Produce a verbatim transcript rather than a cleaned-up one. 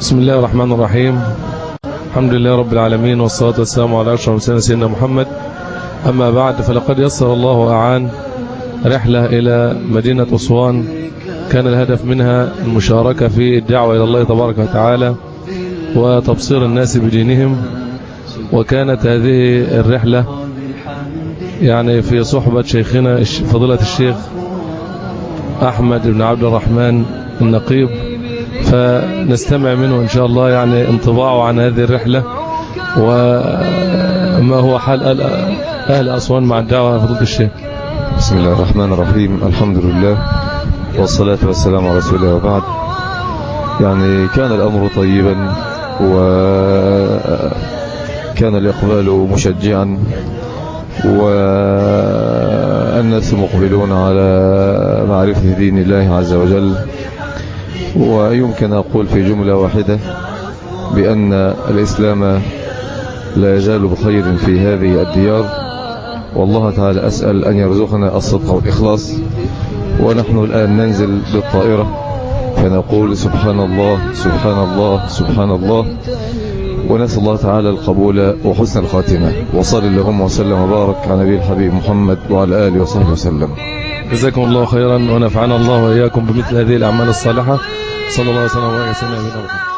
بسم الله الرحمن الرحيم. الحمد لله رب العالمين، والصلاة والسلام على أشرف المرسلين سيدنا محمد. أما بعد، فلقد يسر الله وأعان رحلة إلى مدينة أسوان، كان الهدف منها المشاركة في الدعوة إلى الله تبارك وتعالى وتبصير الناس بدينهم. وكانت هذه الرحلة يعني في صحبة شيخنا فضيلة الشيخ أحمد بن عبد الرحمن النقيب، فنستمع منه إن شاء الله يعني انطباعه عن هذه الرحلة وما هو حال أهل أسوان مع الدعوة. فضيلة الشيخ. بسم الله الرحمن الرحيم، الحمد لله والصلاة والسلام على رسول الله، وبعد. يعني كان الأمر طيبا وكان الإقبال مشجعا والناس مقبلون على معرفة دين الله عز وجل. ويمكن أقول في جملة واحدة بأن الإسلام لا يزال بخير في هذه الديار، والله تعالى أسأل أن يرزقنا الصدق والإخلاص. ونحن الآن ننزل بالطائرة فنقول سبحان الله سبحان الله سبحان الله، ونسأل الله تعالى القبول وحسن الخاتمة. وصل اللهم وسلم وبارك على نبي الحبيب محمد وعلى آله وصحبه وسلم. جزاكم الله خيرا، ونفعنا الله وإياكم بمثل هذه الأعمال الصالحة. صلى الله عليه وسلم وبارك على سيدنا محمد.